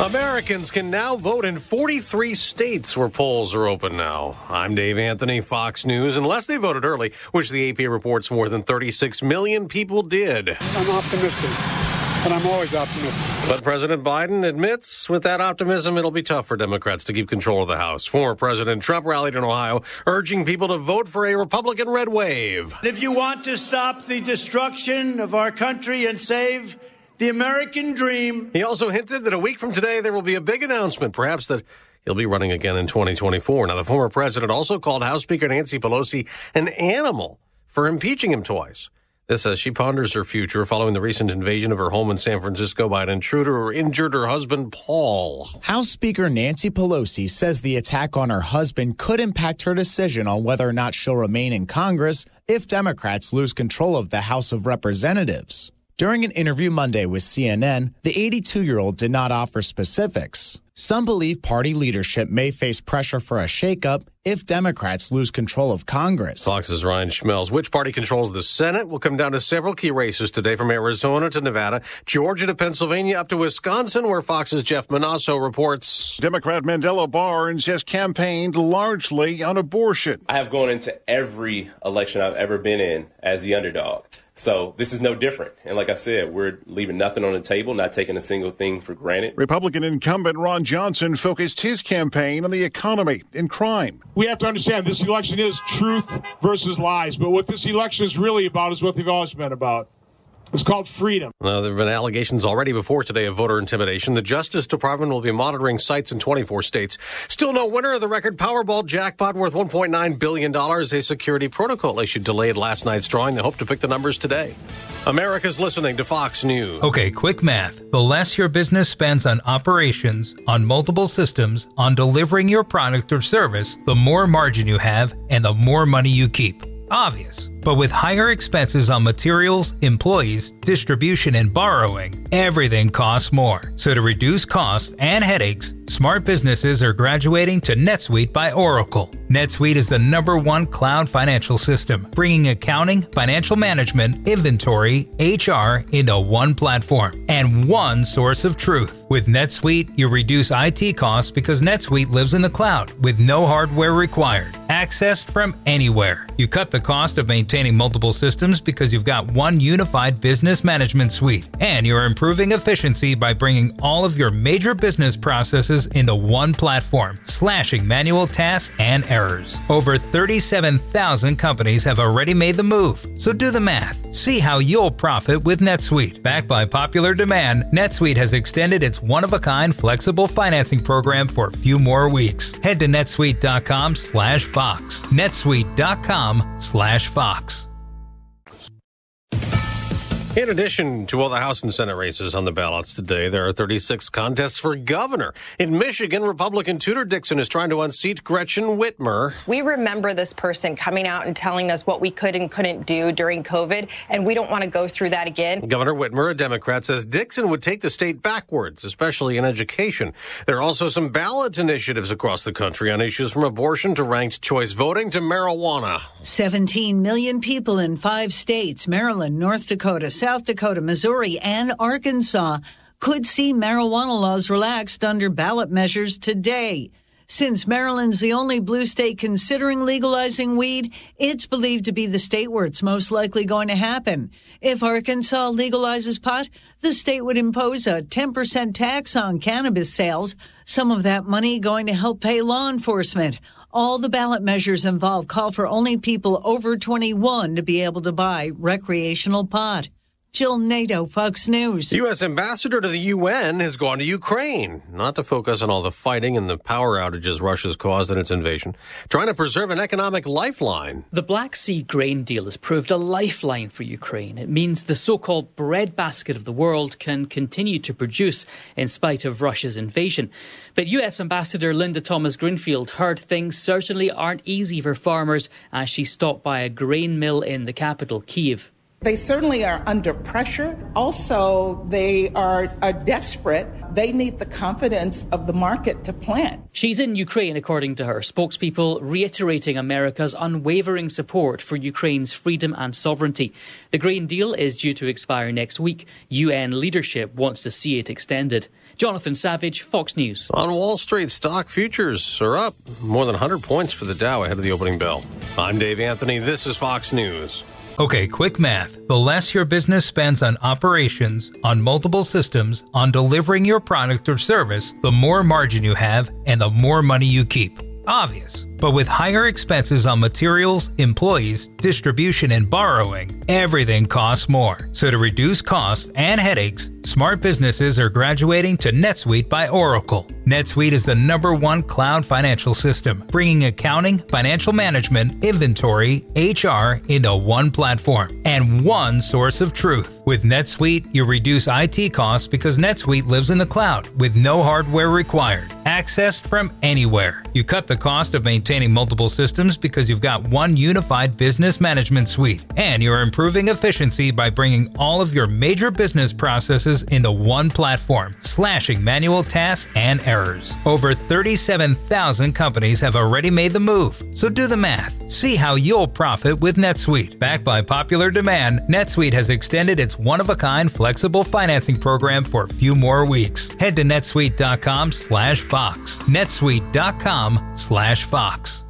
Americans can now vote in 43 states where polls are open now. I'm Dave Anthony, Fox News. Unless they voted early, which the AP reports more than 36 million people did. I'm optimistic, and I'm always optimistic. But President Biden admits with that optimism, it'll be tough for Democrats to keep control of the House. Former President Trump rallied in Ohio, urging people to vote for a Republican red wave. If you want to stop the destruction of our country and save the American dream. He also hinted that a week from today, there will be a big announcement, perhaps that he'll be running again in 2024. Now, the former president also called House Speaker Nancy Pelosi an animal for impeaching him twice. This as she ponders her future following the recent invasion of her home in San Francisco by an intruder who injured her husband, Paul. House Speaker Nancy Pelosi says the attack on her husband could impact her decision on whether or not she'll remain in Congress if Democrats lose control of the House of Representatives. During an interview Monday with CNN, the 82-year-old did not offer specifics. Some believe party leadership may face pressure for a shakeup if Democrats lose control of Congress. Fox's Ryan Schmelz. Which party controls the Senate will come down to several key races today, from Arizona to Nevada, Georgia to Pennsylvania, up to Wisconsin, where Fox's Jeff Manasso reports. Democrat Mandela Barnes has campaigned largely on abortion. I have gone into every election I've ever been in as the underdog. So this is no different. And like I said, we're leaving nothing on the table, not taking a single thing for granted. Republican incumbent Ron Johnson focused his campaign on the economy and crime. We have to understand this election is truth versus lies. But what this election is really about is what they've always been about. It's called freedom. Now, there have been allegations already before today of voter intimidation. The Justice Department will be monitoring sites in 24 states. Still no winner of the record Powerball jackpot worth $1.9 billion. A security protocol issued delayed last night's drawing. They hope to pick the numbers today. America's listening to Fox News. Okay, quick math. The less your business spends on operations, on multiple systems, on delivering your product or service, the more margin you have and the more money you keep. Obvious. But with higher expenses on materials, employees, distribution, and borrowing, everything costs more. So to reduce costs and headaches, smart businesses are graduating to NetSuite by Oracle. NetSuite is the #1 cloud financial system, bringing accounting, financial management, inventory, HR into one platform and one source of truth. With NetSuite, you reduce IT costs because NetSuite lives in the cloud with no hardware required, accessed from anywhere. You cut the cost of maintaining multiple systems because you've got one unified business management suite, and you're improving efficiency by bringing all of your major business processes into one platform, slashing manual tasks and errors. Over 37,000 companies have already made the move, so do the math. See how you'll profit with NetSuite. Backed by popular demand, NetSuite has extended its one-of-a-kind flexible financing program for a few more weeks. Head to netsuite.com/Fox. netsuite.com/Fox. In addition to all the House and Senate races on the ballots today, there are 36 contests for governor. In Michigan, Republican Tudor Dixon is trying to unseat Gretchen Whitmer. We remember this person coming out and telling us what we could and couldn't do during COVID, and we don't want to go through that again. Governor Whitmer, a Democrat, says Dixon would take the state backwards, especially in education. There are also some ballot initiatives across the country on issues from abortion to ranked choice voting to marijuana. 17 million people in 5 states, Maryland, North Dakota, South Dakota, Missouri, and Arkansas, could see marijuana laws relaxed under ballot measures today. Since Maryland's the only blue state considering legalizing weed, it's believed to be the state where it's most likely going to happen. If Arkansas legalizes pot, the state would impose a 10% tax on cannabis sales, some of that money going to help pay law enforcement. All the ballot measures involved call for only people over 21 to be able to buy recreational pot. Jill Nato, Fox News. The U.S. ambassador to the UN has gone to Ukraine, not to focus on all the fighting and the power outages Russia's caused in its invasion, trying to preserve an economic lifeline. The Black Sea grain deal has proved a lifeline for Ukraine. It means the so-called breadbasket of the world can continue to produce in spite of Russia's invasion. But U.S. Ambassador Linda Thomas-Greenfield heard things certainly aren't easy for farmers as she stopped by a grain mill in the capital, Kyiv. They certainly are under pressure. Also, they are desperate. They need the confidence of the market to plan. She's in Ukraine, according to her spokespeople, reiterating America's unwavering support for Ukraine's freedom and sovereignty. The Green Deal is due to expire next week. UN leadership wants to see it extended. Jonathan Savage, Fox News. On Wall Street, stock futures are up more than 100 points for the Dow ahead of the opening bell. I'm Dave Anthony. This is Fox News. Okay, quick math. The less your business spends on operations, on multiple systems, on delivering your product or service, the more margin you have and the more money you keep. Obvious. But with higher expenses on materials, employees, distribution, and borrowing, everything costs more. So to reduce costs and headaches, smart businesses are graduating to NetSuite by Oracle. NetSuite is the #1 cloud financial system, bringing accounting, financial management, inventory, HR into one platform and one source of truth. With NetSuite, you reduce IT costs because NetSuite lives in the cloud with no hardware required, accessed from anywhere. You cut the cost of maintaining multiple systems because you've got one unified business management suite, and you're improving efficiency by bringing all of your major business processes into one platform, slashing manual tasks and errors. Over 37,000 companies have already made the move, so do the math. See how you'll profit with NetSuite. Backed by popular demand, NetSuite has extended its one-of-a-kind flexible financing program for a few more weeks. Head to netsuite.com/Fox. netsuite.com/Fox.